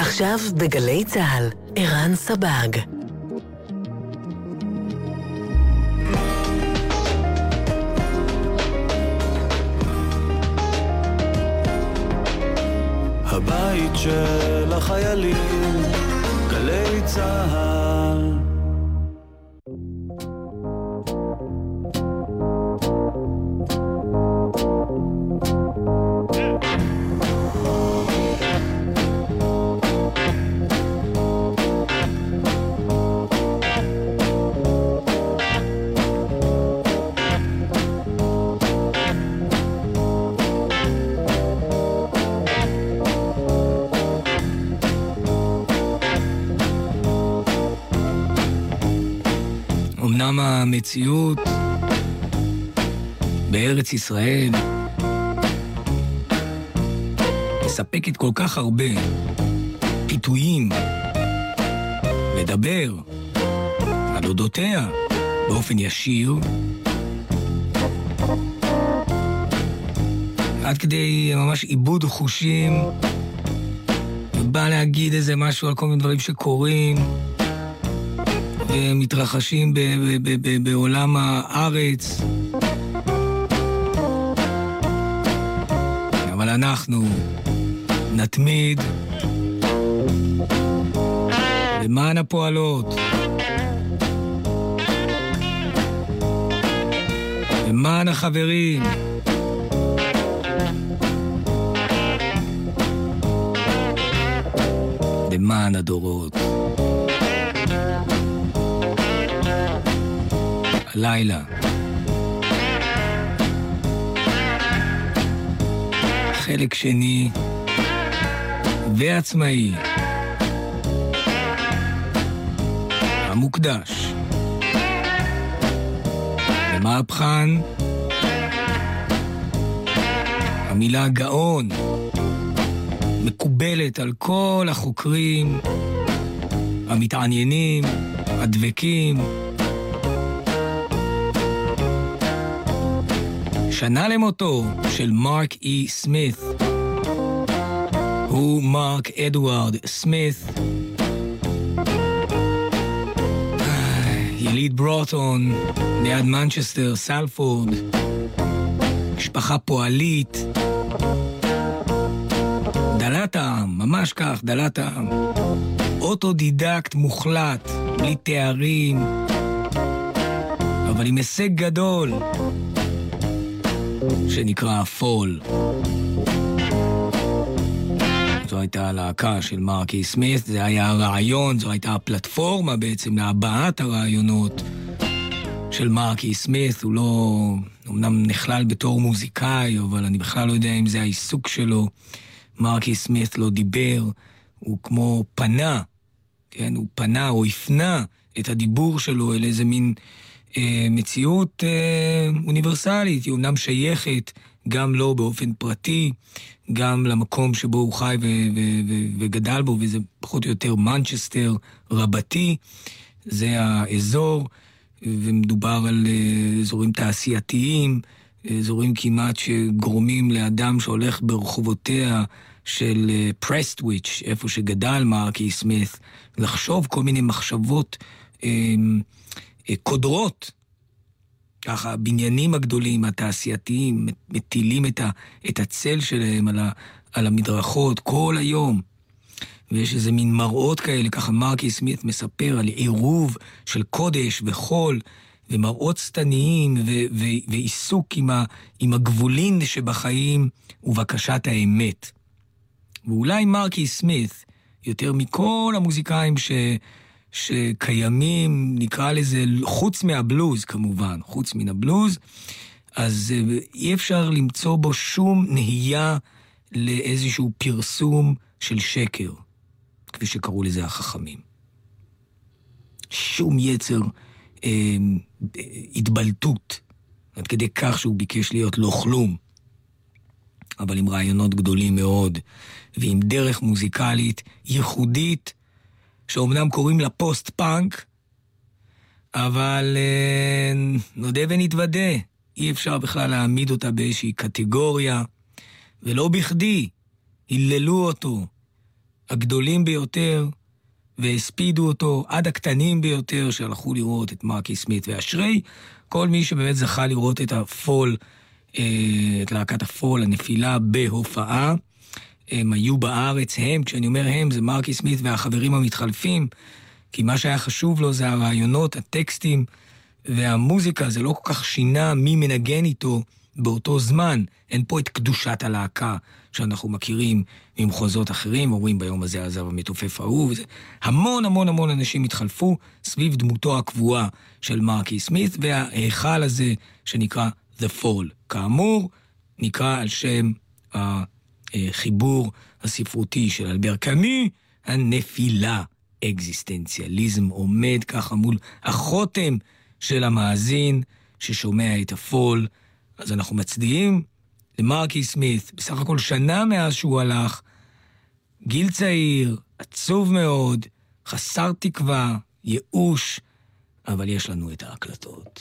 עכשיו בגלי צהל, ערן סבג. הבית של החיילים, גלי צהל. אמנם המציאות בארץ ישראל מספקת כל כך הרבה פיתויים לדבר על אודותיה באופן ישיר, עד כדי ממש עיבוד חושים, ובא להגיד איזה משהו על כל מיני דברים שקורים ומתרחשים בעולם הארץ. אבל אנחנו נתמיד למען הפועלות, למען החברים, למען הדורות. הלילה חלק שני ועצמאי המוקדש למהפכן המילה גאון מקובלת על כל החוקרים המתעניינים, הדבקים. שנה למותו של מרק אי סמית, הוא מרק אדוארד סמית, יליד ברוטון, ליד מנצ'סטר, סלפורד, משפחה פועלית, דלת העם, ממש כך, דלת העם, אוטודידקט מוחלט, בלי תארים, אבל עם הישג גדול, שנקרא פול. זו הייתה הלהקה של מרק אי סמית, זה היה הרעיון, זו הייתה הפלטפורמה בעצם להבעת הרעיונות של מרק אי סמית. הוא לא, אמנם נכלל בתור מוזיקאי, אבל אני בכלל לא יודע אם זה העיסוק שלו. מרק אי סמית לא דיבר, הוא כמו פנה, כן? הוא פנה או הפנה את הדיבור שלו אל איזה מין מציאות אוניברסלית. היא אומנם שייכת גם לא באופן פרטי, גם למקום שבו הוא חי וגדל בו, וזה פחות או יותר מנצ'סטר רבתי, זה האזור, ומדובר על אזורים תעשייתיים, אזורים כמעט שגורמים לאדם שהולך ברחובותיה של פרסטוויץ', איפה שגדל מרק אי סמית, לחשוב כל מיני מחשבות קודרות. ככה, הבניינים הגדולים, התעשייתיים, מטילים את הצל שלהם על המדרכות כל היום. ויש איזה מין מראות כאלה, ככה מרק אי סמית מספר על עירוב של קודש וחול, ומראות סתניים, ועיסוק עם הגבולין שבחיים, ובקשת האמת. ואולי מרק אי סמית, יותר מכל המוזיקאים שקיימים, נקרא לזה, חוץ מהבלוז כמובן, חוץ מן הבלוז, אז אי אפשר למצוא בו שום נהייה לאיזשהו פרסום של שקר, כפי שקראו לזה החכמים. שום יצר התבלטות, עד כדי כך שהוא ביקש להיות לא כלום, אבל עם רעיונות גדולים מאוד, ועם דרך מוזיקלית ייחודית, שאומנם קוראים לה פוסט-פאנק, אבל נודה ונתוודה, אי אפשר בכלל להעמיד אותה באיזושהי קטגוריה, ולא בכדי היללו אותו הגדולים ביותר, והספידו אותו עד הקטנים ביותר שהלכו לראות את מרקי סמית, ואשרי כל מי שבאמת זכה לראות את הפול, את להקת הפול, הנפילה בהופעה. הם היו בארץ, כשאני אומר הם, זה מרקי סמית והחברים המתחלפים, כי מה שהיה חשוב לו זה הרעיונות, הטקסטים והמוזיקה, זה לא כל כך שינה מי מנגן איתו באותו זמן. אין פה את קדושת הלהקה שאנחנו מכירים ממחוזות אחרים, אומרים ביום הזה עזב המתופף ההוא, המון המון המון אנשים התחלפו סביב דמותו הקבועה של מרקי סמית, וההיכל הזה שנקרא The Fall. כאמור, נקרא על שם החיבור הספרותי של אלבר קאמי, הנפילה. אקזיסטנציאליזם עומד ככה מול החותם של המאזין ששומע את הפול. אז אנחנו מצדיעים למרקי סמית, בסך הכל שנה מאז שהוא הלך, גיל צעיר, עצוב מאוד, חסר תקווה, ייאוש, אבל יש לנו את ההקלטות.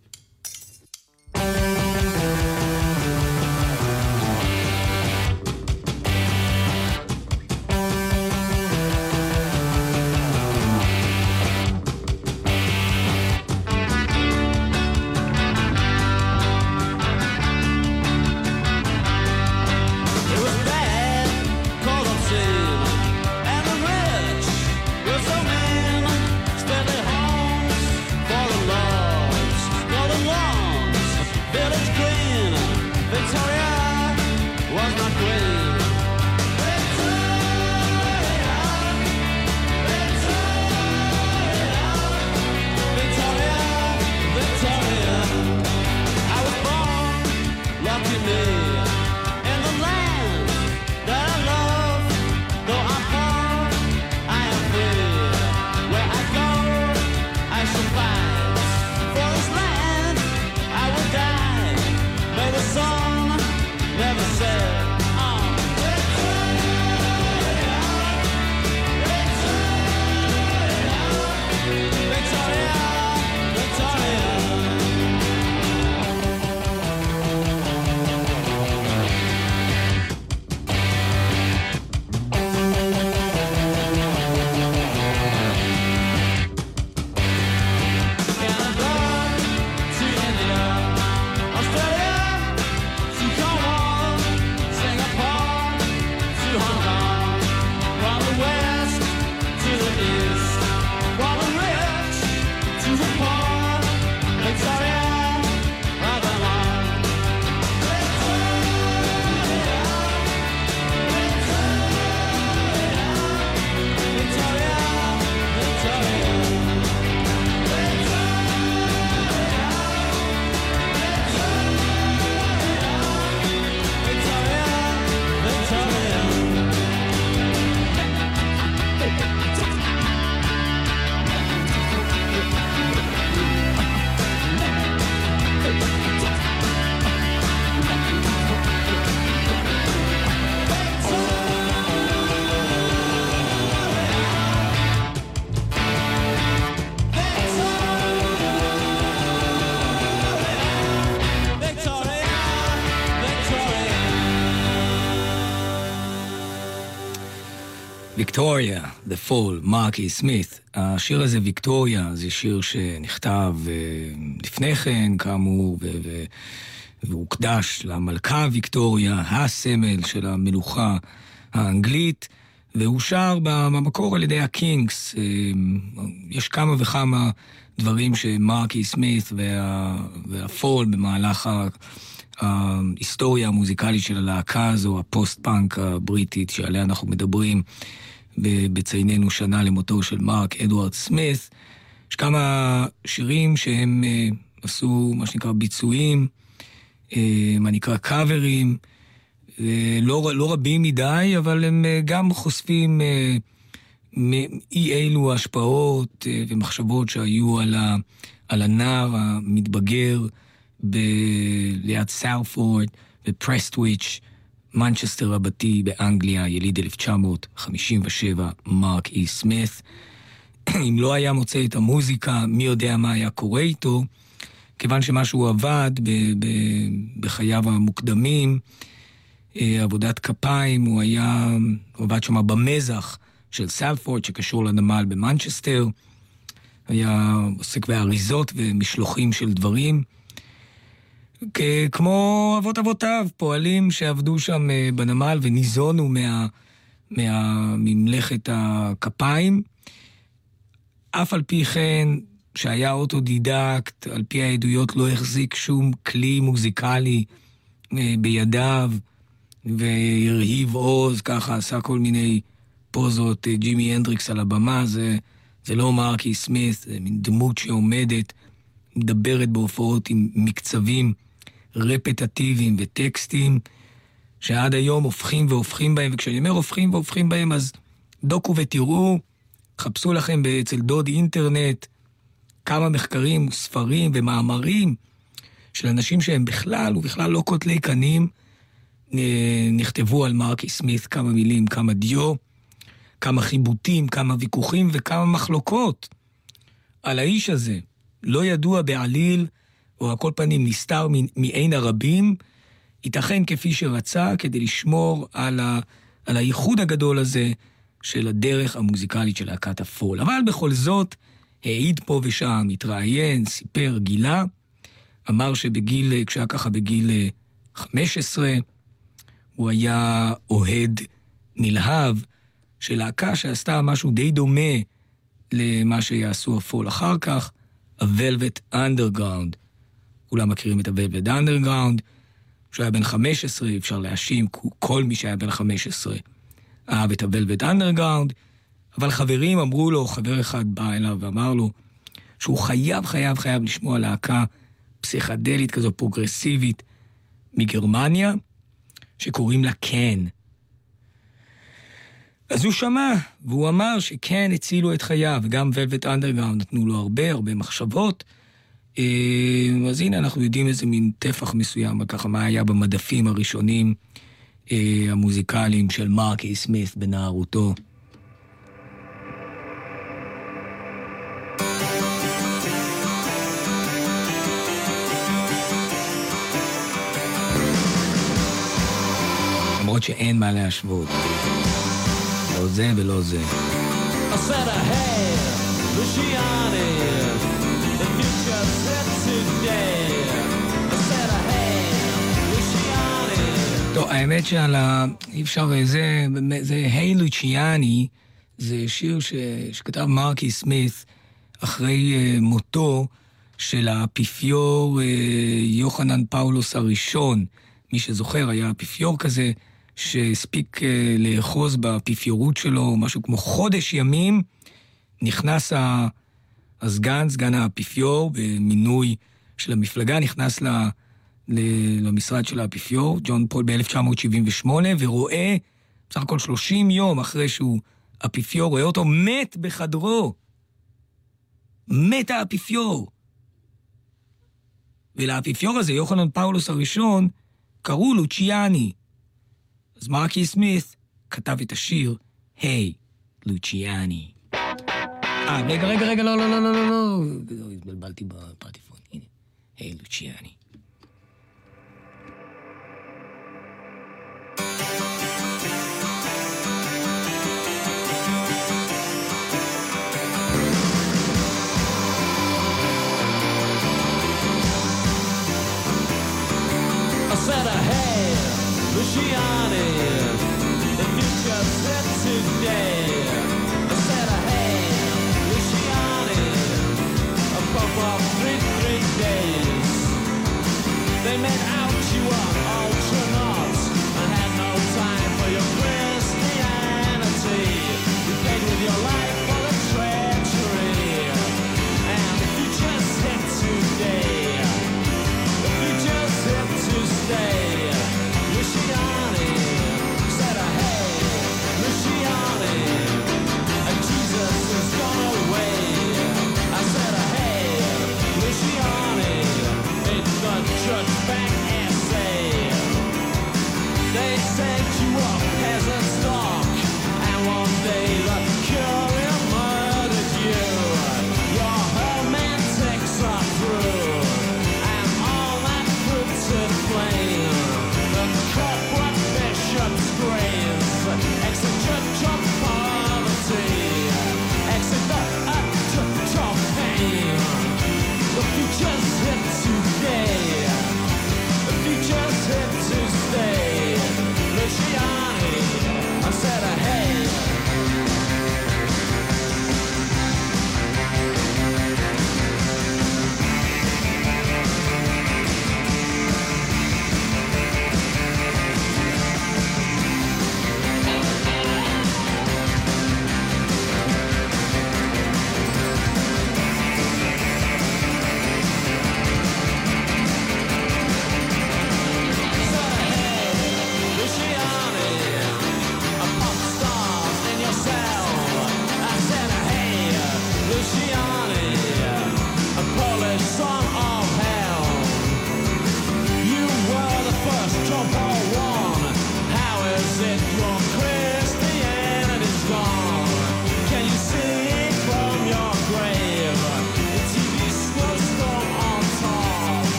ויקטוריה, The Fall, מרקי סמית. השיר הזה, ויקטוריה, זה שיר שנכתב לפני כן, כאמור, והוא הוקדש למלכה ויקטוריה, הסמל של המלוכה האנגלית, והוא שר במקור על ידי הקינגס. יש כמה וכמה דברים שמרקי סמית והפול במהלך ההיסטוריה המוזיקלית של הלהקה הזו, הפוסט-פאנק הבריטית שעליה אנחנו מדברים, בצייננו שנה למותו של מרק אדוארד סמית. יש כמה שירים שהם עשו מה שנקרא ביצועים, מה נקרא קאברים, לא רבים מדי, אבל הם גם חושפים אי אילו השפעות ומחשבות שהיו על הנער המתבגר ליד סאות'פורד ופרסטוויץ', מנצ'סטר רבתי באנגליה, יליד 1957, מרק אי סמית. אם לא היה מוצא את המוזיקה, מי יודע מה היה קורה איתו, כיוון שמשהו עבד בחייו המוקדמים, עבודת כפיים, הוא עבד שם במזח של סלפורד, שקשור לנמל במנצ'סטר, היה עוסק באריזות ומשלוחים של דברים, כמו אבות אבותיו, פועלים שעבדו שם בנמל וניזונו ממלאכת הכפיים. אף על פי כן, שהיה אוטודידקט, על פי העדויות לא החזיק שום כלי מוזיקלי בידיו, והרהיב עוז, ככה עשה כל מיני פוזות, ג'ימי הנדריקס על הבמה, זה לא מרקי סמית, זה מין דמות שעומדת, מדברת בהופעות עם מקצבים רפטטיביים וטקסטים, שעד היום הופכים בהם, וכשאני אומר הופכים בהם, אז דוקו ותראו, חפשו לכם אצל דוד אינטרנט, כמה מחקרים, ספרים ומאמרים, של אנשים שהם בכלל לא קוטלי קנים, נכתבו על מרקי סמית כמה מילים, כמה דיו, כמה חיבוטים, כמה ויכוחים וכמה מחלוקות על האיש הזה. לא ידוע בעליל, או על כל פנים נסתר מעין הרבים, ייתכן כפי שרצה כדי לשמור על הייחוד הגדול הזה של הדרך המוזיקלית של להקת הפול. אבל בכל זאת, העיד פה ושם, התראיין, סיפר, גילה, אמר כשהיה ככה בגיל 15, הוא היה אוהד נלהב של להקה שעשתה משהו די דומה למה שיעשו הפול אחר כך, ה-Velvet Underground. כולם מכירים את ה-Velvet Underground. כשהוא היה בן 15, אפשר להאשים, כל מי שהיה בן 15 אהב את ה-Velvet Underground, אבל חברים אמרו לו, חבר אחד בא אליו ואמר לו, שהוא חייב לשמוע להקה פסיכדלית כזו פרוגרסיבית מגרמניה, שקוראים לה קן. אז הוא שמע, והוא אמר שקן הצילו את חייו, וגם Velvet Underground נתנו לו הרבה מחשבות. אז הנה אנחנו יודעים איזה מין טפח מסוים, ככה מה היה במדפים הראשונים המוזיקליים של מרקי סמית בנערותו. למרות שאין מה להשוות. לא זה ולא זה. I said I had Luciani, the future set today. I said I had Luciani. טוב, האמת אי אפשר, זה היי לוציאני, זה שיר שכתב מרקי סמית אחרי מותו של האפיפיור יוחנן פאולוס הראשון. מי שזוכר, היה אפיפיור כזה, שהספיק לאחוז באפיפיורות שלו, משהו כמו חודש ימים, נכנס סגן האפיפיור, במינוי של המפלגה, נכנס למשרד של האפיפיור, ג'ון פול ב-1978, ורואה, בסך הכל 30 יום אחרי שהוא אפיפיור, רואה אותו מת בחדרו. מת האפיפיור. ולאפיפיור הזה, יוחנן פאולוס הראשון, קראו לוציאני. אז מרקי סמית כתב את השיר, היי, לוציאני. רגע, לא. התבלבלתי בפטיפון, הנה. היי, לוציאני. I said I had Luciani, the future set today. I said I had Luciani, a pump of 3 days. They made out you were ultranauts and had no time for your Christianity. You played with your life for the treachery, and the future set today. The future set to stay. Luciani said I had Luciani, and Jesus has gone away. I said I had Luciani, it's the church back and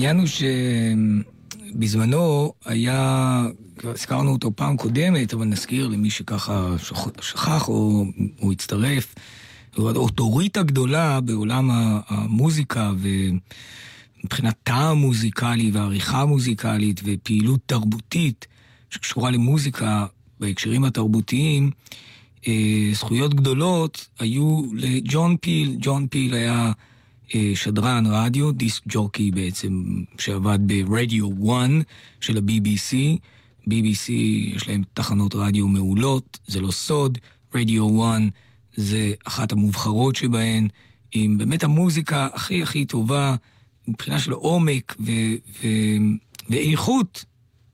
העניין הוא שבזמנו היה, הזכרנו אותו פעם קודמת, אבל נזכיר למי שככה שכח או הצטרף, אוטוריטה גדולה בעולם המוזיקה ומבחינת טעם מוזיקלי ועריכה מוזיקלית ופעילות תרבותית שקשורה למוזיקה בהקשרים התרבותיים, זכויות גדולות היו לג'ון פיל. ג'ון פיל היה שדרן רדיו, דיסק ג'וקי בעצם, שעבד ברדיו 1 של ה-BBC. BBC יש להם תחנות רדיו מעולות, זה לא סוד. רדיו 1 זה אחת המובחרות שבהן, עם באמת המוזיקה הכי הכי טובה, מבחינה של עומק ואיכות.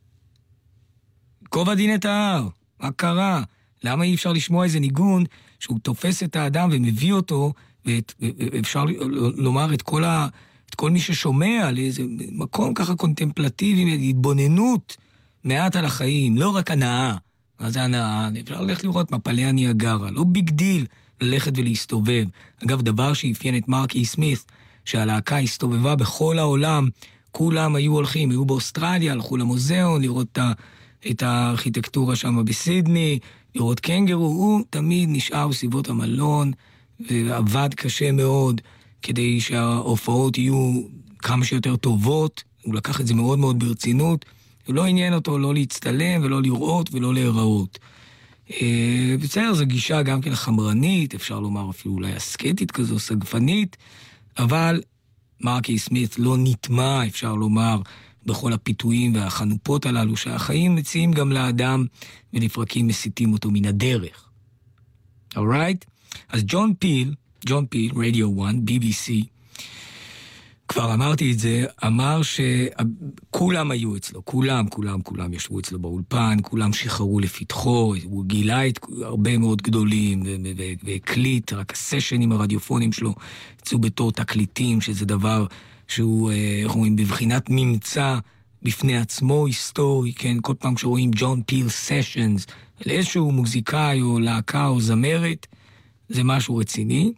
קובע דין את ההר, מה קרה? למה אי אפשר לשמוע איזה ניגון שהוא תופס את האדם ומביא אותו, ואפשר לומר את כל מי ששומע לאיזה מקום ככה קונטמפלטיבי, התבוננות מעט על החיים, לא רק הנאה. מה זה הנאה? אפשר ללכת לראות מפלי הניאגרה, לא ביג דיל ללכת ולהסתובב. אגב, דבר שאפיין את מרקי סמית, שהלהקה הסתובבה בכל העולם, כולם היו הולכים, היו באוסטרליה, הלכו למוזיאון, לראות את הארכיטקטורה שם בסידני, לראות קנגרו, הוא תמיד נשאר סביבות המלון, ועבד קשה מאוד, כדי שההופעות יהיו כמה שיותר טובות, הוא לקח את זה מאוד מאוד ברצינות, הוא לא עניין אותו לא להצטלם ולא לראות ולא להיראות. בסדר, זו גישה גם כן חמרנית, אפשר לומר אפילו אולי אסקטית כזו, סגפנית, אבל מרקי סמית לא נטמע, אפשר לומר, בכל הפיתויים והחנופות הללו, שהחיים מציעים גם לאדם, ולפרקים מסיתים אותו מן הדרך. alright? אז ג'ון פיל, רדיו 1, BBC, כבר אמרתי את זה, אמר שכולם היו אצלו, כולם ישבו אצלו באולפן, כולם שחררו לפתחו, הוא גילה את הרבה מאוד גדולים, והקליט, רק הסשנים הרדיופונים שלו, יצאו בתור תקליטים, שזה דבר שהוא, איך אומרים, בבחינת ממצא בפני עצמו היסטורי, כן? כל פעם כשרואים ג'ון פיל סשנס, על איזשהו מוזיקאי או להקה או זמרת, זה משהו רציני.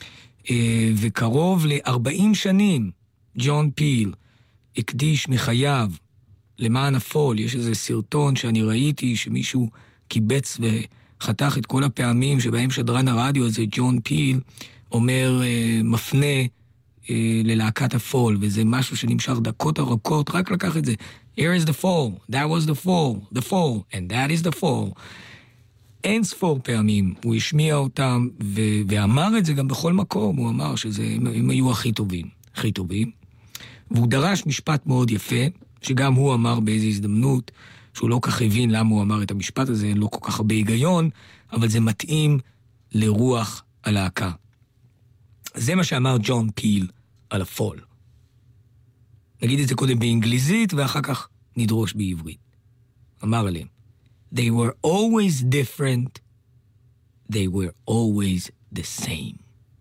וקרוב ל-40 שנים, ג'ון פיל הקדיש מחייו למען הפול. יש איזה סרטון שאני ראיתי שמישהו קיבץ וחתך את כל הפעמים שבהם שדרן הרדיו הזה, ג'ון פיל, אומר, מפנה ללהקת הפול, וזה משהו שנמשך דקות ארוכות, רק לקח את זה. Here is the fall, that was the fall, and that is the fall. אין ספור פעמים, הוא השמיע אותם, ואמר את זה גם בכל מקום, הוא אמר שהם היו הכי טובים. והוא דרש משפט מאוד יפה, שגם הוא אמר באיזו הזדמנות, שהוא לא כך הבין למה הוא אמר את המשפט הזה, אין לו כל כך הרבה היגיון, אבל זה מתאים לרוח הלהקה. זה מה שאמר ג'ון פיל על הפול. נגיד את זה קודם באנגליזית, ואחר כך נדרוש בעברית. אמר עליהם, They were always different, they were always the same.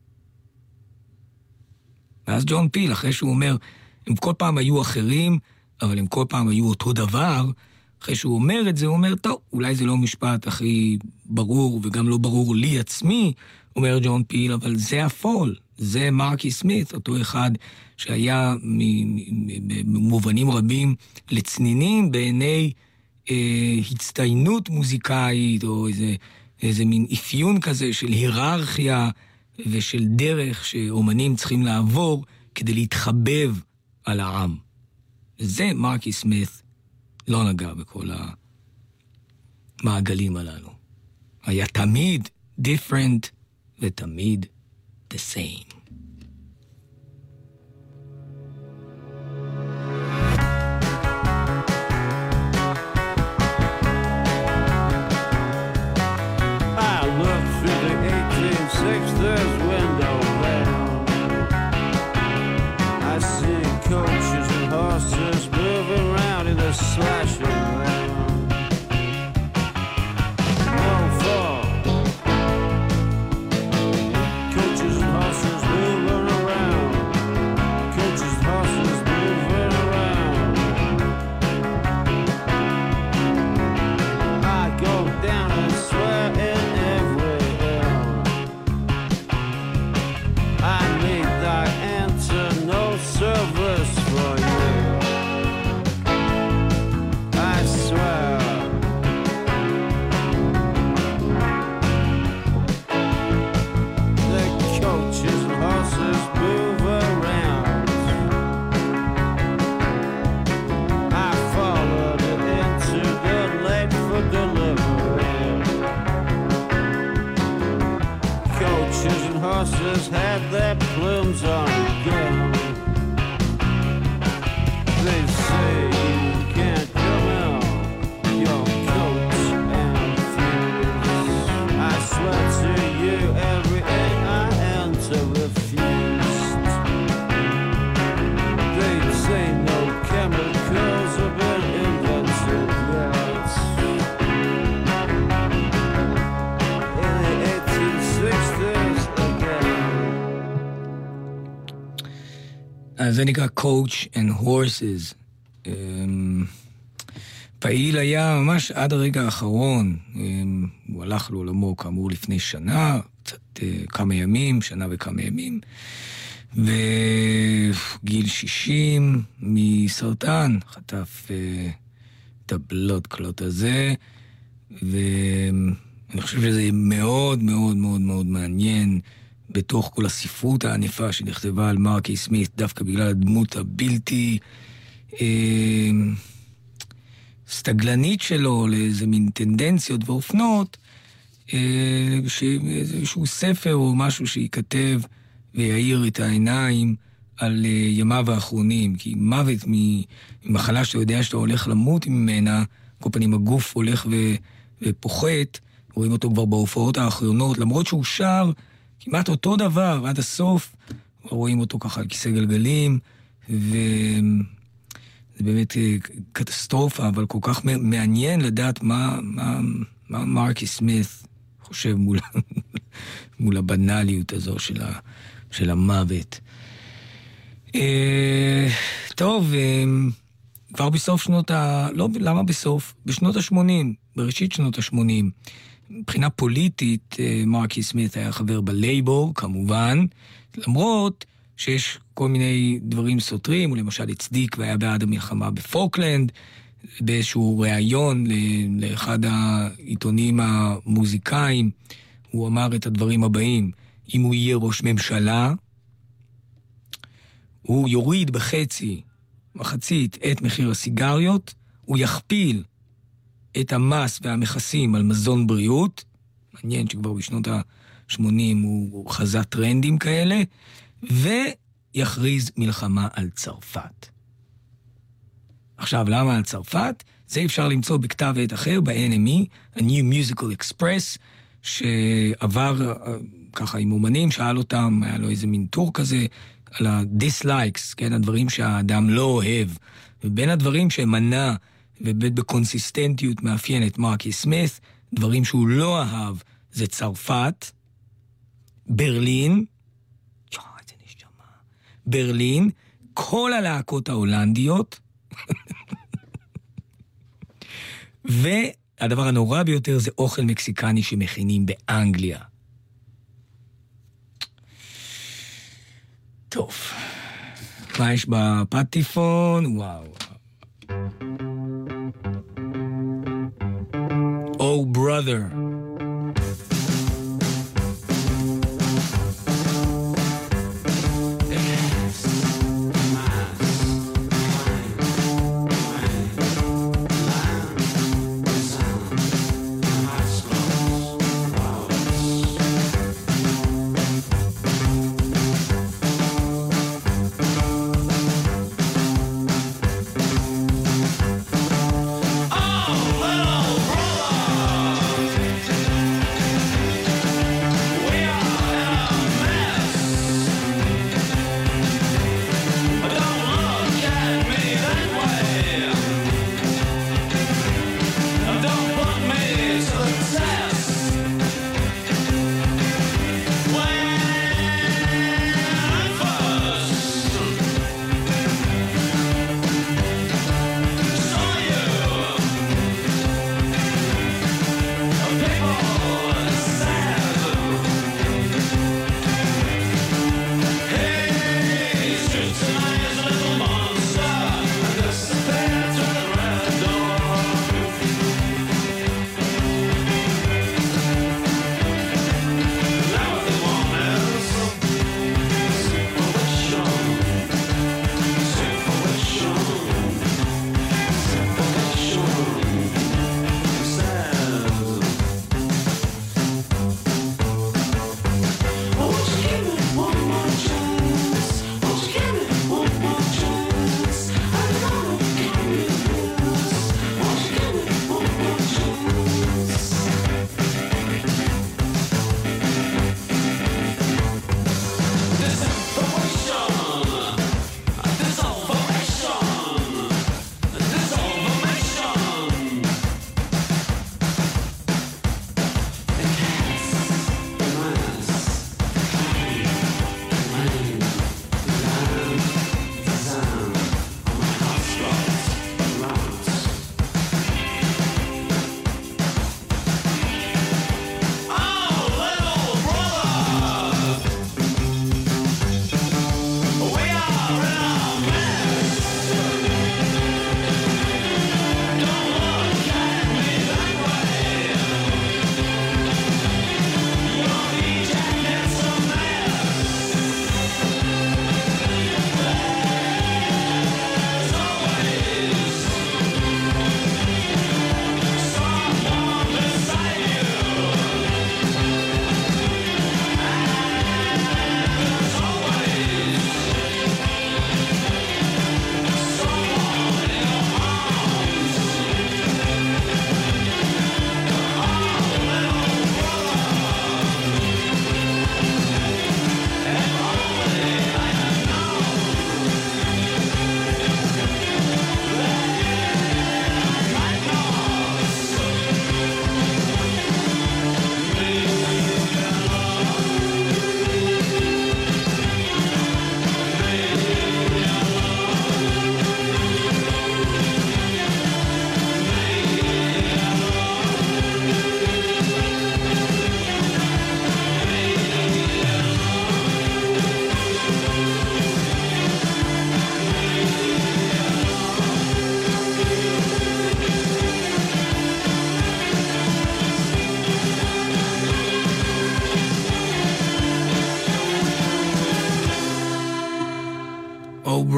ואז ג'ון פיל, אחרי שהוא אומר, הם כל פעם היו אחרים, אבל הם כל פעם היו אותו דבר, אחרי שהוא אומר את זה, הוא אומר, טוב, אולי זה לא משפט הכי ברור, וגם לא ברור לי עצמי, אומר ג'ון פיל, אבל זה הפול, זה מרקי סמית, אותו אחד שהיה במובנים רבים לצנינים בעיני הצטיינות מוזיקאית, או איזה מין אפיון כזה של היררכיה ושל דרך שאומנים צריכים לעבור כדי להתחבב על העם. זה מרקי סמית לא נגע בכל המעגלים הללו. היה תמיד different ותמיד the same. There's window round. I see coaches and horses moving around in the slashing round. No fall. Coaches and horses moving around. Coaches and horses moving around. I go down and swear in every horses had their plumes on again. They say you can't come out your coat and fuse. I swear to you, every egg I enter refused. They say no chemicals have been invented yet. In the 1860s again. אז זה נקרא Coach and Horses. פעיל היה ממש עד הרגע האחרון. הוא הלך לעולמו כאמור לפני שנה, קצת כמה ימים, שנה וכמה ימים. וגיל 60 מסרטן, חטף את הבלוד קלוט הזה. ואני חושב שזה מאוד מאוד מאוד מאוד מעניין בתוך כל הספרות הענפה שנכתבה על מרקי סמית, דווקא בגלל הדמות הבלתי סטגלנית שלו, לאיזה מין טנדנציות ואופנות, איזשהו ספר או משהו שיכתב ויעיר את העיניים על ימיו האחרונים. כי מוות ממחלה שאתה יודע שאתה הולך למות ממנה, כל פנים הגוף הולך ופוחת, רואים אותו כבר בהופעות האחרונות, למרות שהוא שר כמעט אותו דבר, עד הסוף, רואים אותו ככה על כיסא גלגלים, וזה באמת קטסטרופה, אבל כל כך מעניין לדעת מה מרקי סמית חושב מול הבנליות הזו של המוות. טוב, כבר בסוף למה בסוף? בשנות ה-80, בראשית שנות ה-80, מבחינה פוליטית, מרקי סמית היה חבר בלייבור, כמובן, למרות שיש כל מיני דברים סותרים, הוא למשל הצדיק והיה בעד המלחמה בפוקלנד, באיזשהו ראיון לאחד העיתונים המוזיקאים, הוא אמר את הדברים הבאים: אם הוא יהיה ראש ממשלה, הוא יוריד מחצית את מחיר הסיגריות, הוא יכפיל את המס והמכסים על מזון בריאות, מעניין שכבר בשנות ה-80 הוא חזה טרנדים כאלה, ויכריז מלחמה על צרפת. עכשיו, למה על צרפת? זה אפשר למצוא בכתב עת אחר, ב-NME, A New Musical Express, שעבר ככה עם אומנים, שאל אותם, היה לו איזה מין טור כזה, על ה-dislikes, כן, הדברים שהאדם לא אוהב, ובין הדברים שמנע ובקונסיסטנטיות מאפיין את מרקי סמית, דברים שהוא לא אהב, זה צרפת, ברלין, ברלין, כל הלהקות ההולנדיות, והדבר הנורא ביותר זה אוכל מקסיקני שמכינים באנגליה. טוב, מה יש בפטיפון? וואו. Oh brother.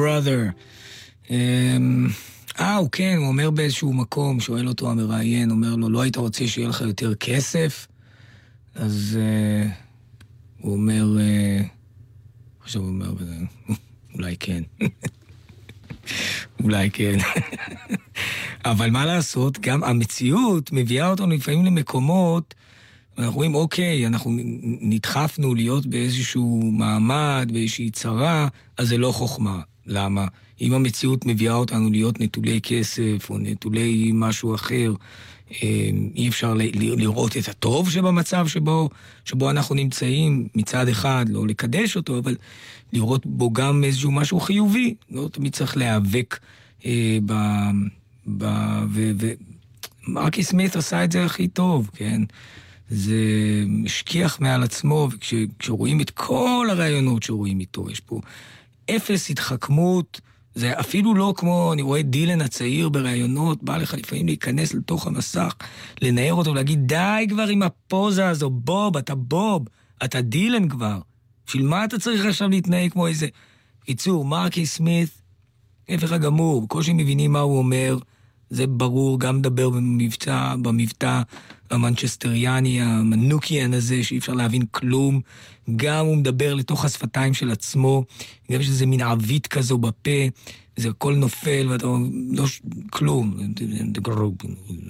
brother. הוא כן, הוא אומר באיזשהו מקום, שואל אותו המראיין, אומר לו, לא היית רוצה שיהיה לך יותר כסף? אז הוא אומר, עכשיו הוא אומר, אולי כן. אולי כן. אבל מה לעשות, גם המציאות מביאה אותנו לפעמים למקומות, ואנחנו רואים, אוקיי, אנחנו נדחפנו להיות באיזשהו מעמד, באיזושהי צרה, אז זה לא חוכמה. למה? אם המציאות מביאה אותנו להיות נטולי כסף, או נטולי משהו אחר, אי אפשר לראות את הטוב שבמצב שבו אנחנו נמצאים, מצד אחד, לא לקדש אותו, אבל לראות בו גם איזשהו משהו חיובי. לא תמיד צריך להיאבק ומרקי סמית עשה את זה הכי טוב, כן? זה משכיח מעל עצמו, וכשרואים את כל הרעיונות שרואים איתו, יש פה אפס התחכמות, זה אפילו לא כמו, אני רואה דילן הצעיר ברעיונות, בא לך לפעמים להיכנס לתוך המסך, לנער אותו ולהגיד, די כבר עם הפוזה הזו, בוב, אתה דילן כבר. בשביל מה אתה צריך עכשיו להתנהג כמו איזה... קיצור, מרקי סמית, הפך הגמור, בקושי מבינים מה הוא אומר, זה ברור, גם מדבר במבטא המנצ'סטריאני, המנוקיאן הזה, שאי אפשר להבין כלום, גם הוא מדבר לתוך השפתיים של עצמו, גם יש איזה מין עבית כזו בפה, זה הכל נופל, ואתה לא... כלום. The group.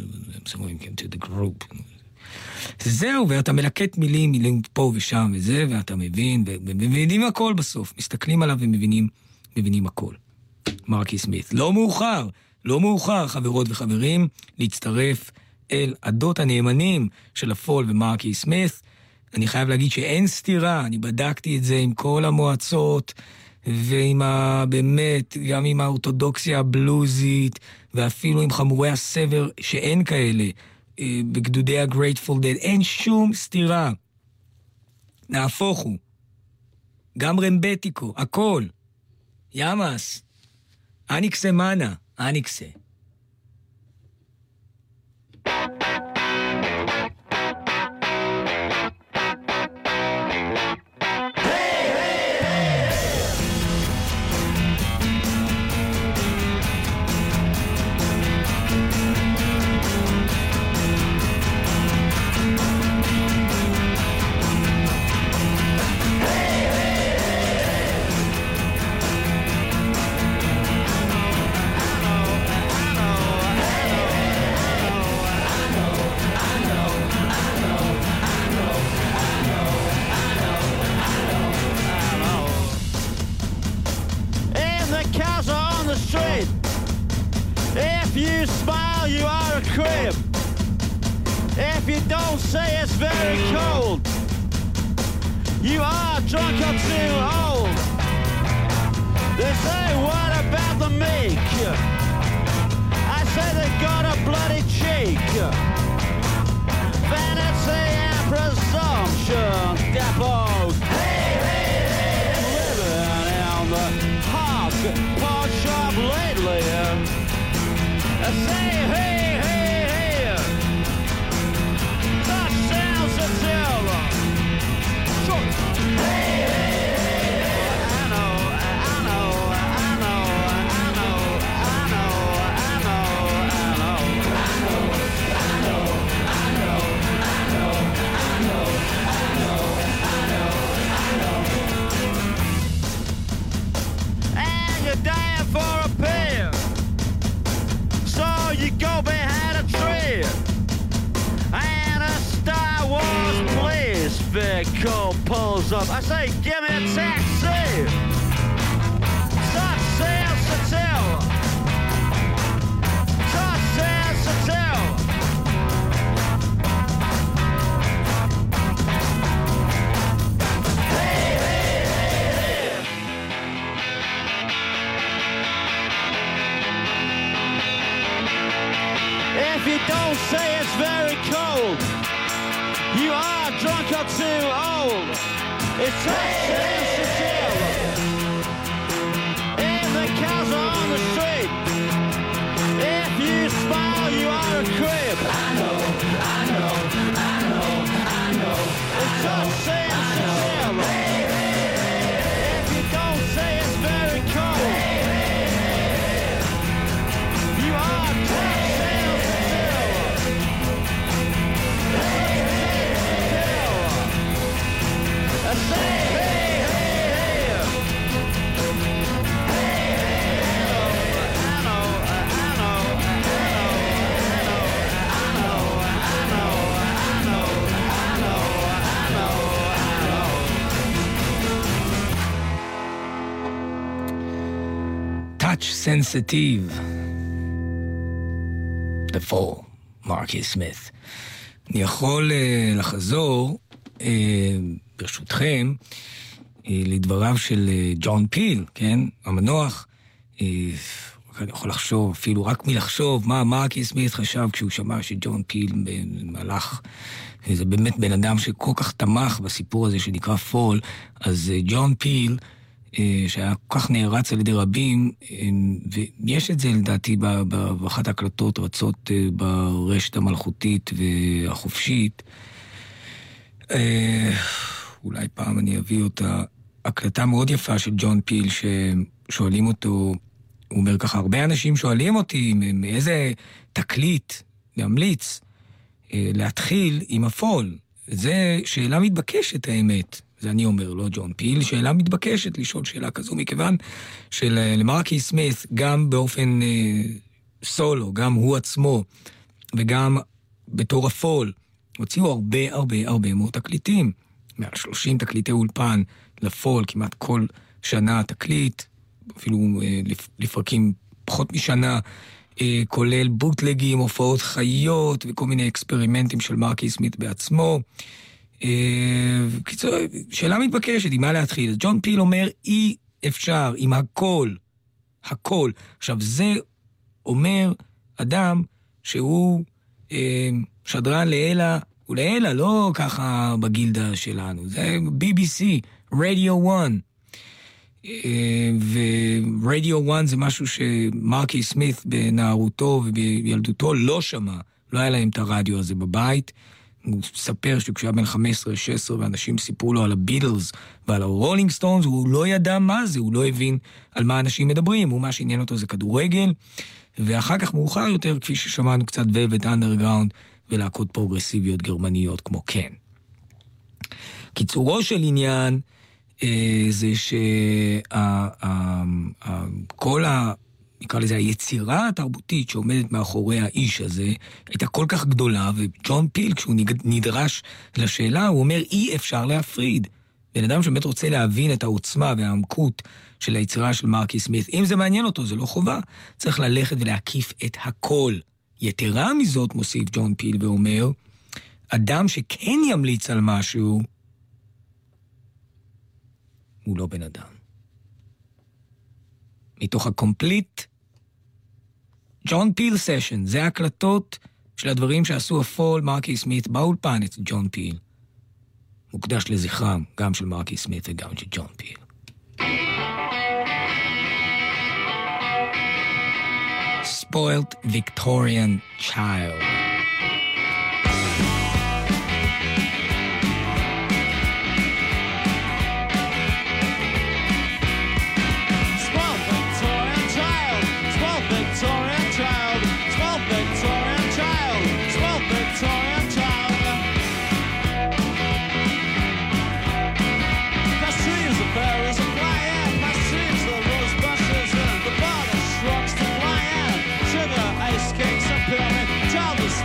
The group. זהו, ואתה מלקט מילים פה ושם וזה, ואתה מבין, ומבינים הכל בסוף, מסתכלים עליו ומבינים הכל. מרקי סמית. לא מאוחר, חברות וחברים, להצטרף אל עדות הנאמנים של הפול ומרקי סמית. אני חייב להגיד שאין סתירה, אני בדקתי את זה עם כל המועצות, ועם באמת, גם עם האורתודוקסיה הבלוזית, ואפילו עם חמורי הסבר שאין כאלה, בגדודי הגרייטפול דד, אין שום סתירה. נהפוך הוא. גם רמבטיקו, הכל. ימאס. אניקסה מנה, אניקסה. If you don't say it's very cold, Touch Sensitive, The Fall, מרקי סמית. אני יכול לחזור, ברשותכם, לדבריו של ג'ון פיל, כן? המנוח. אני יכול לחשוב, אפילו רק מלחשוב, מה מרקי סמית חשב כשהוא שמע שג'ון פיל הלך. זה באמת בן אדם שכל כך תמך בסיפור הזה שנקרא פול. אז ג'ון פיל, שהיה כל כך נערץ על ידי רבים, ויש את זה לדעתי באחת ההקלטות רצות ברשת המלכותית והחופשית. אולי פעם אני אביא אותה, הקלטה מאוד יפה של ג'ון פיל, ששואלים אותו, הוא אומר ככה, הרבה אנשים שואלים אותי מאיזה תקליט להמליץ להתחיל עם הפול. זה שאלה מתבקשת האמת. זה אני אומר, לא ג'ון פיל, שאלה מתבקשת לשאול שאלה כזו, מכיוון שלמרקי סמית, גם באופן סולו, גם הוא עצמו, וגם בתור הפול, הוציאו הרבה מאוד תקליטים, מעל 30 תקליטי אולפן לפול, כמעט כל שנה תקליט, אפילו לפרקים פחות משנה, כולל בוטלגים, הופעות חיות, וכל מיני אקספרימנטים של מרקי סמית בעצמו. קיצור, שאלה מתבקשת, עם מה להתחיל? אז ג'ון פיל אומר, אי אפשר, עם הכל. עכשיו, זה אומר אדם שהוא שדרן לאלה, ולאלה, לא ככה בגילדה שלנו. זה BBC, Radio 1. ו-Radio 1 זה משהו שמרקי סמית בנערותו ובילדותו לא שמע. לא היה להם את הרדיו הזה בבית. הוא ספר שכשהיה בן 15-16 ואנשים סיפרו לו על הביטלס ועל הרולינג סטונס, הוא לא ידע מה זה, הוא לא הבין על מה אנשים מדברים, הוא מה שעניין אותו זה כדורגל, ואחר כך מאוחר יותר, כפי ששמענו קצת Velvet Underground ולהקות פרוגרסיביות גרמניות כמו כן. קיצורו של עניין זה שכל נקרא לזה, היצירה התרבותית שעומדת מאחורי האיש הזה, הייתה כל כך גדולה, וג'ון פיל, כשהוא נדרש לשאלה, הוא אומר, אי אפשר להפריד. בן אדם שבאמת רוצה להבין את העוצמה והעמקות של היצירה של מרקי סמית, אם זה מעניין אותו, זה לא חובה, צריך ללכת ולהקיף את הכל. יתרה מזאת, מוסיף ג'ון פיל ואומר, אדם שכן ימליץ על משהו, הוא לא בן אדם. מתוך הקומפליט ג'ון פיל סשן, זה ההקלטות של הדברים שעשו הפול, מרקי סמית, באולפן את ג'ון פיל. מוקדש לזכרם, גם של מרקי סמית וגם של ג'ון פיל. Spoiled Victorian Child. Childless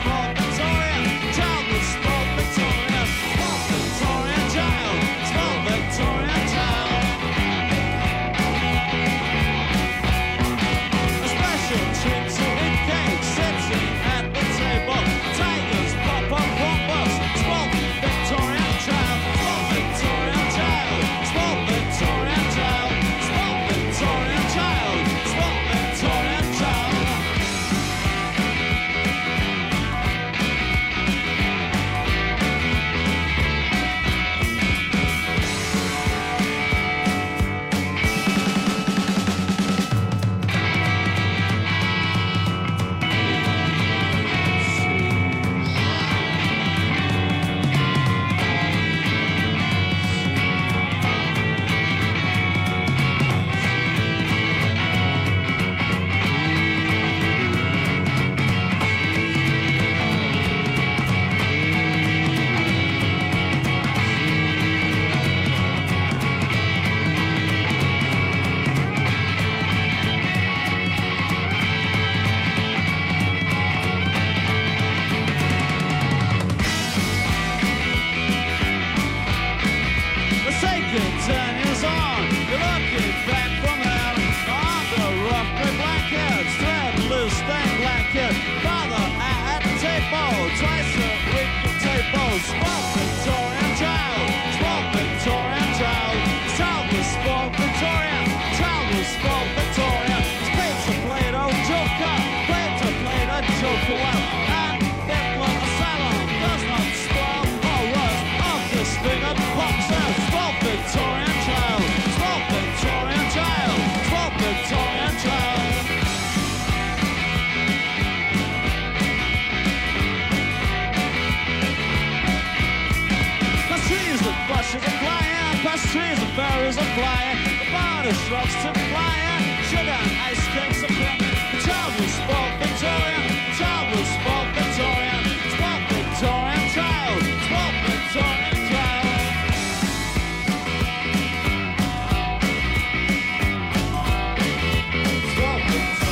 past trees and fairies are flying. The border shrubs to flying. Sugar and ice cream supply. The child was spoiled Victorian. The child was spoiled Victorian. Spoiled Victorian child. Spoiled Victorian child. Spoiled Victorian child.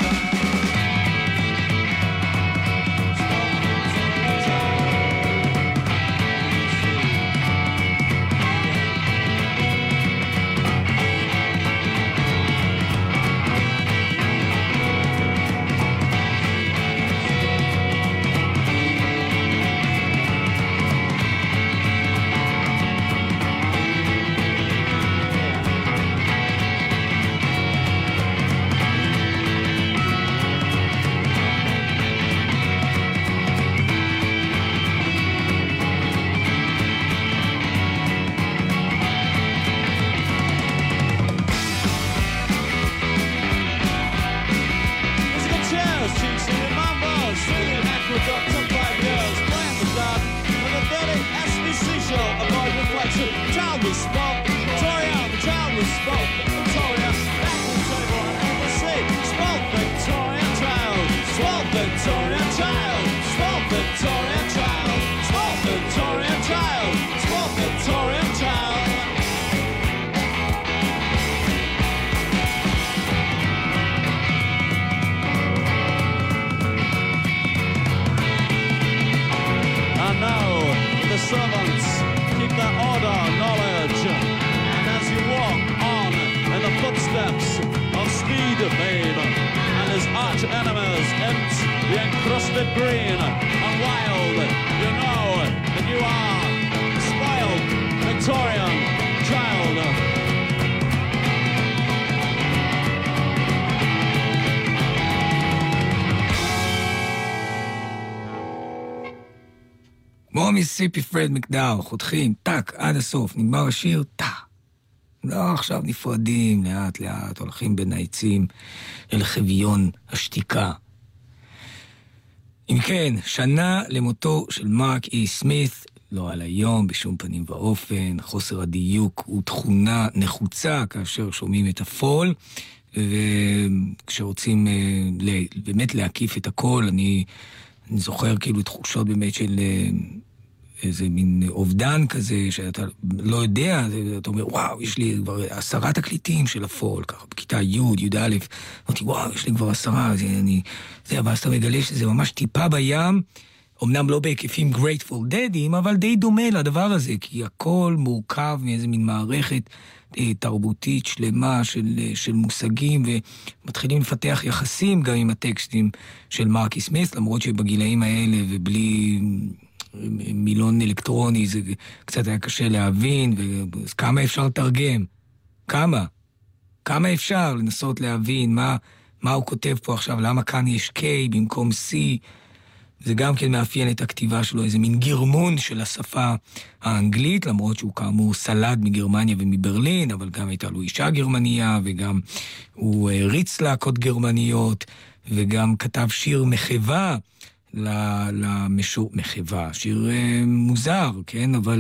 Servants keep their order, knowledge, and as you walk on in the footsteps of speed, babe, and his arch enemies int the encrusted green and wild, you know that you are a spoiled Victorian child. כמו מיסיסיפי פרד מקדאו, חותכים, טק, עד הסוף, נגמר השיר, לא, עכשיו נפרדים, לאט לאט, הולכים בין העצים אל חביון השתיקה. אם כן, שנה למותו של מרק אי סמית, לא על היום בשום פנים ואופן, חוסר הדיוק הוא תכונה נחוצה כאשר שומעים את הפול, וכשרוצים באמת להקיף את הכל, אני זוכר כאילו תחושות באמת של איזה מין אובדן כזה, שאתה לא יודע, אתה אומר, וואו, יש לי כבר 10 תקליטים של הפול, ככה, בכיתה י', י' א', אמרתי, וואו, יש לי כבר 10, אבל אתה מגלה שזה ממש טיפה בים, אמנם לא בהיקפים Grateful Dead'ים, אבל די דומה לדבר הזה, כי הכל מורכב מאיזה מין מערכת תרבותית שלמה של מושגים, ומתחילים לפתח יחסים גם עם הטקסטים של מרק אי סמית, למרות שבגילאים האלה ובלי מילון אלקטרוני זה קצת היה קשה להבין, וכמה אפשר לתרגם? כמה אפשר לנסות להבין מה הוא כותב פה עכשיו, למה כאן יש K במקום C? זה גם כן מאפיין את הכתיבה שלו, איזה מין גרמון של השפה האנגלית, למרות שהוא כאמור סלד מגרמניה ומברלין, אבל גם הייתה לו אישה גרמניה, וגם הוא הריץ להקות גרמניות, וגם כתב שיר מחווה מחווה, שיר מוזר, כן? אבל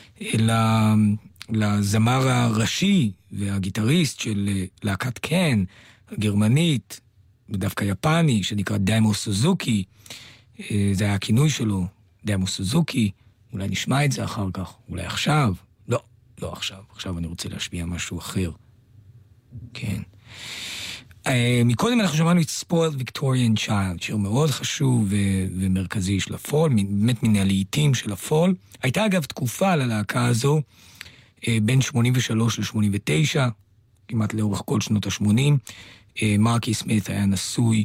לזמר הראשי והגיטריסט של להקת קן, הגרמנית, ודווקא יפני, שנקרא דיימו סוזוקי, זה היה הכינוי שלו, דיימו סוזוקי, אולי נשמע את זה אחר כך, אולי עכשיו, לא עכשיו, עכשיו אני רוצה להשמיע משהו אחר, כן. מקודם אנחנו שמענו את Spoiled Victorian Child, שיר מאוד חשוב ומרכזי של הפול, באמת מן הלעיתים של הפול. הייתה אגב תקופה ללהקה הזו, בין 83 ל-89, כמעט לאורך כל שנות ה-80. מרק אי סמית היה נשוי,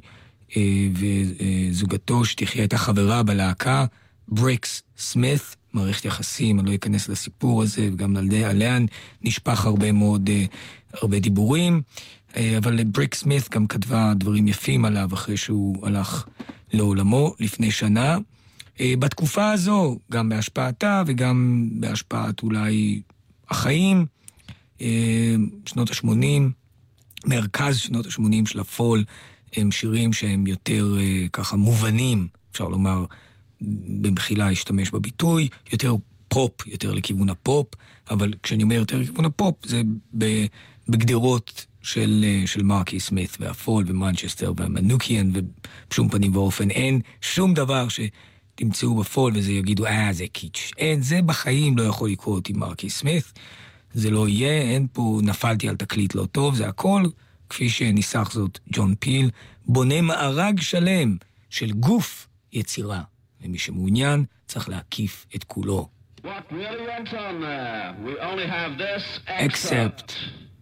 וזוגתו שתחיה הייתה חברה בלהקה, בריקס סמית, מערכת יחסים, אני לא אכנס לסיפור הזה, וגם עליה נשפך הרבה דיבורים, אבל בריק סמית גם כתבה דברים יפים עליו אחרי שהוא הלך לעולמו לפני שנה. בתקופה הזו, גם בהשפעתה וגם בהשפעת אולי החיים, שנות ה-80, מרכז שנות ה-80 של הפול, הם שירים שהם יותר ככה מובנים, אפשר לומר, במחילה השתמש בביטוי, יותר פופ, יותר לכיוון הפופ, אבל כשאני אומר יותר לכיוון הפופ, זה בגדרות של מרקי סמית, והפול ומנצ'סטר והמנוקיאן, ובשום פנים ואופן אין שום דבר שתמצאו בפול וזה יגידו, זה קיץ'. אין, זה בחיים לא יכול לקרות עם מרקי סמית, זה לא יהיה, אין פה, נפלתי על תקליט לא טוב, זה הכל, כפי שניסח זאת ג'ון פיל, בונה מארג שלם של גוף יצירה, ומי שמעוניין צריך להקיף את כולו. What really went on there? We only have this Except.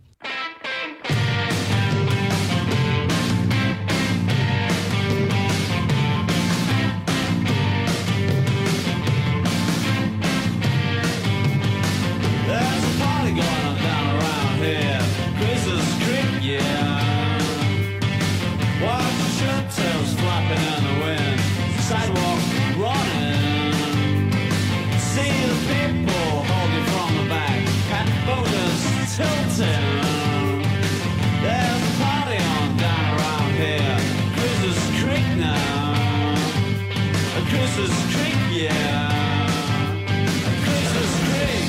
There's a party going on down around here. Chris's Creek, yeah. Watch the shirt tails flapping in the wind. Sidewalk running. See the people holding from the back. Cat voters tilting. There's a party on down around here. Chris's Creek now. Chris's Creek, yeah. Chris's Creek.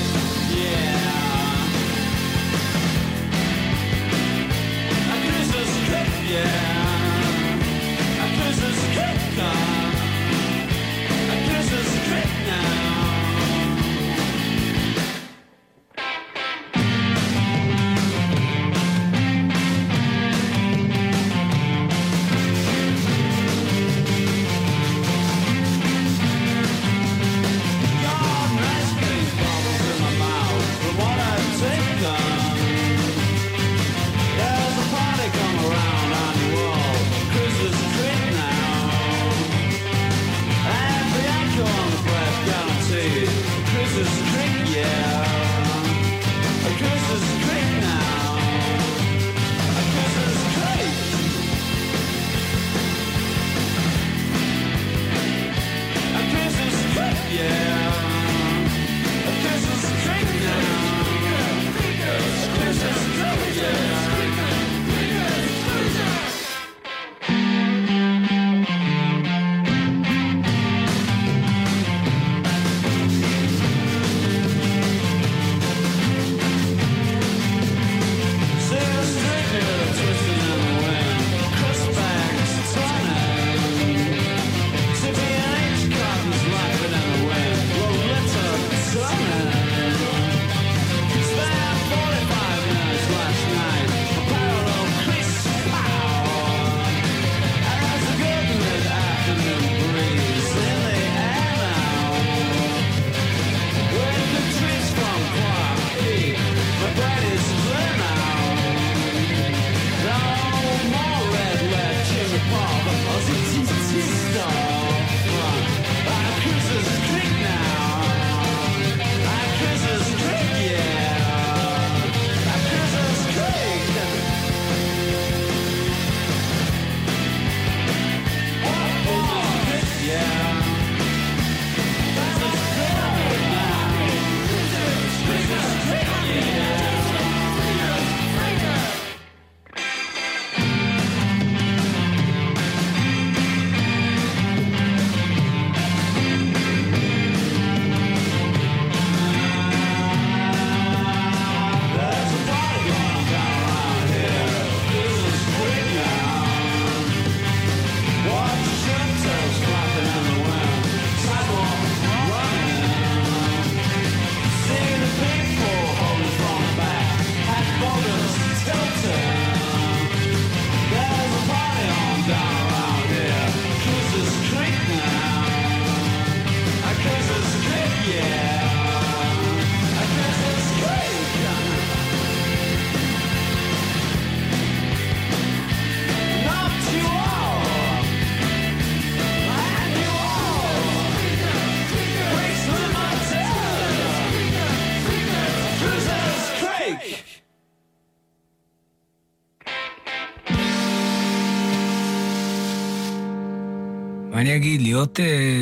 אני אגיד, להיות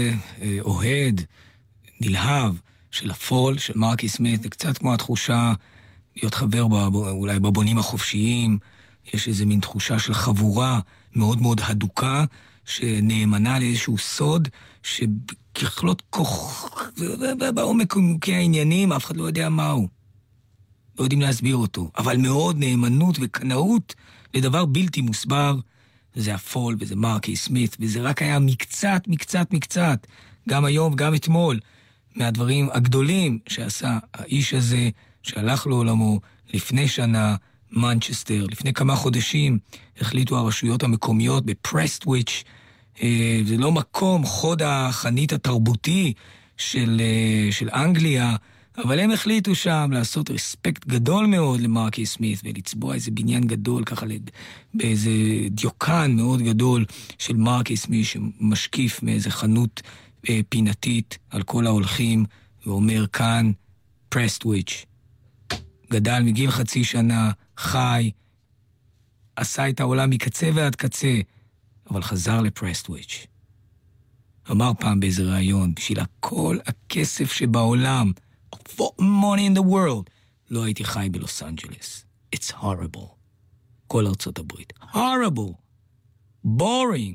אוהד, נלהב של הפול, של מרקי סמית, זה קצת כמו התחושה להיות חבר אולי בבונים החופשיים, יש איזה מין תחושה של חבורה מאוד מאוד הדוקה, שנאמנה לאיזשהו סוד, ככלות כוח, בעומק העניינים, אף אחד לא יודע מהו. לא יודעים להסביר אותו, אבל מאוד נאמנות וקנאות לדבר בלתי מוסבר, וזה הפול, וזה מרקי סמית, וזה רק היה מקצת, גם היום, גם אתמול, מהדברים הגדולים שעשה האיש הזה, שהלך לעולמו לפני שנה, מנצ'סטר, לפני כמה חודשים, החליטו הרשויות המקומיות בפרסטוויץ', זה לא מקום, חוד החנית התרבותי של אנגליה, אבל הם החליטו שם לעשות רספקט גדול מאוד למרקי סמית, ולצבוע איזה בניין גדול, ככה באיזה דיוקן מאוד גדול של מרקי סמית, שמשקיף מאיזה חנות פינתית על כל ההולכים, ואומר כאן, פרסטוויץ'. גדל מגיל 0.5 שנה, חי, עשה את העולם מקצה ועד קצה, אבל חזר לפרסטוויץ'. אמר פעם באיזה רעיון, בשביל כל הכסף שבעולם, for money in the world, לא הייתי חי בלוס אנג'לס. It's horrible. כל ארצות הברית. Horrible. Boring.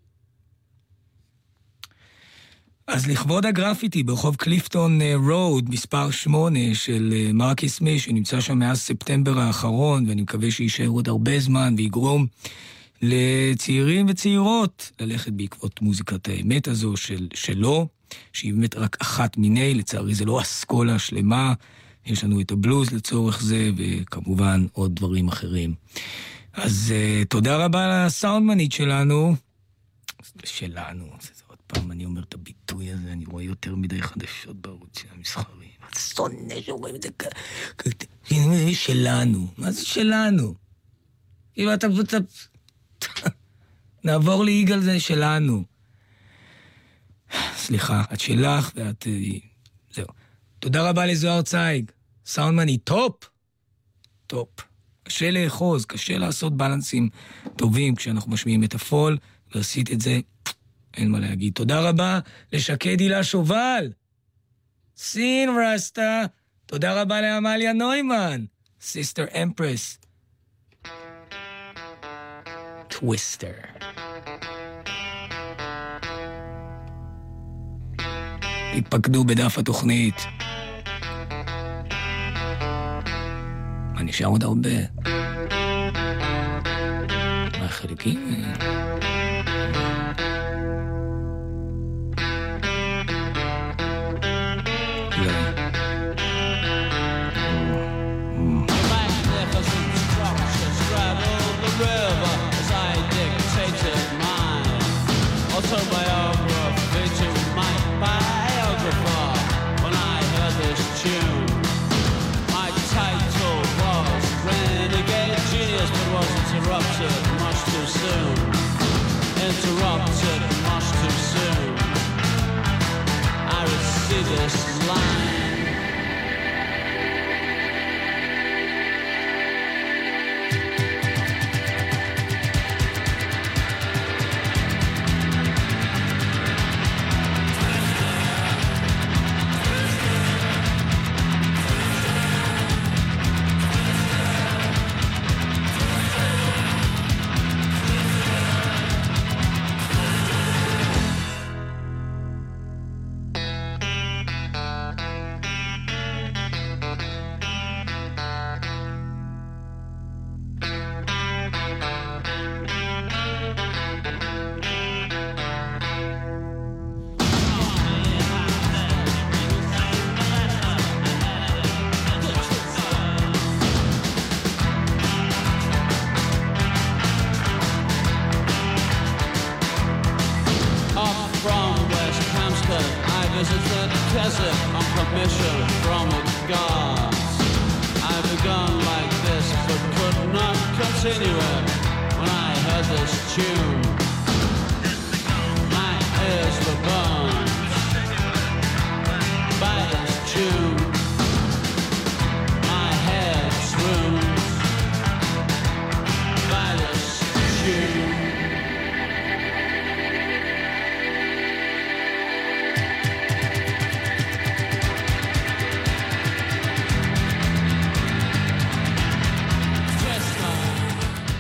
אז לכבוד הגרפיטי ברחוב קליפטון רוד, מספר 8 של מרקי סמית, שנמצא שם מאז ספטמבר האחרון, ואני מקווה שישאר עוד הרבה זמן, ויגרום לצעירים וצעירות ללכת בעקבות מוזיקת האמת הזו שלו, שהיא באמת רק אחת מיני, לצערי זה לא אסכולה שלמה, יש לנו את הבלוז לצורך זה, וכמובן עוד דברים אחרים. אז תודה רבה לסאונדמנית שלנו, עוד פעם אני אומר את הביטוי הזה, אני רואה יותר מדי חדשות בערוץ המסחרי, שונא שרואים את זה שלנו, מה זה שלנו? כאילו אתה נעבור ליגאל זה שלנו. סליחה, את שלך ואת... זהו. תודה רבה לזוהר צייג. סאונדמני, טופ. קשה לאחוז, קשה לעשות בלנסים טובים כשאנחנו משמיעים את הפול, ועשית את זה, אין מה להגיד. תודה רבה לשקד הילה שובל. סין רסטה. תודה רבה לאמליה נוימן. סיסטר אמפרס. טוויסטר. תתפקדו בדף התוכנית. מה נשאר עוד הרבה? מה חלקים? Interrupted much too soon. I receive this line. visited Keswick on permission from the gods. I begun like this, but could not continue it when I heard this tune. My ears were burned by this tune. My head swooned by this tune.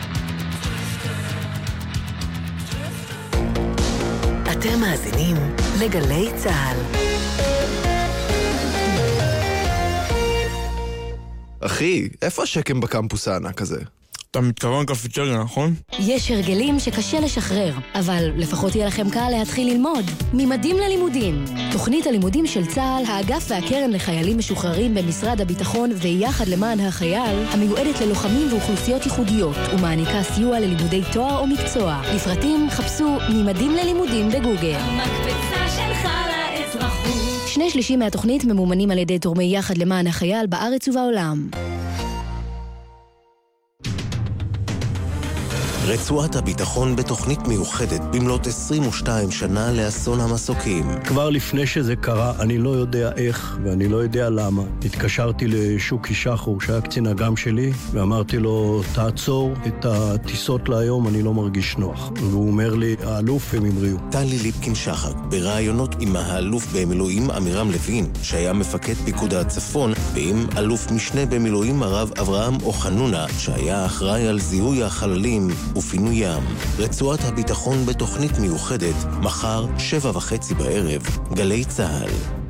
אתם מאזינים בגלי צהל. אחי, איפה השקם בקמפוס הענק הזה? אתה מתכוון קפיטריה, נכון? יש הרגלים שקשה לשחרר, אבל לפחות יהיה לכם קל להתחיל ללמוד. ממדים ללימודים. תוכנית הלימודים של צה"ל, האגף והקרן לחיילים משוחררים במשרד הביטחון ויחד למען החייל, המיועדת ללוחמים ואוכלוסיות ייחודיות, ומעניקה סיוע ללימודי תואר או מקצוע. לפרטים חפשו ממדים ללימודים בגוגל. המקפצה שלך לאזרחות. 2/3 מהתוכנית ממומנים על ידי תורמי יחד למען החייל בארץ ובעולם. רצועת הביטחון בתוכנית מיוחדת במלאת 22 שנה לאסון המסוקים. כבר לפני שזה קרה, אני לא יודע איך ואני לא יודע למה. התקשרתי לשוקי שחור שהיה קצין אג"ם שלי ואמרתי לו, תעצור את הטיסות להיום, אני לא מרגיש נוח. והוא אומר לי, האלוף הם המריאו. טלי ליפקין שחק ברעיונות עם האלוף במילואים אמירם לוין, שהיה מפקד פיקוד הצפון, ועם אלוף משנה במילואים הרב אברהם אוחנונה, שהיה אחראי על זיהוי החללים ופינוים. רצועת הביטחון בתוכנית מיוחדת, מחר 7:30 בערב, גלי צהל.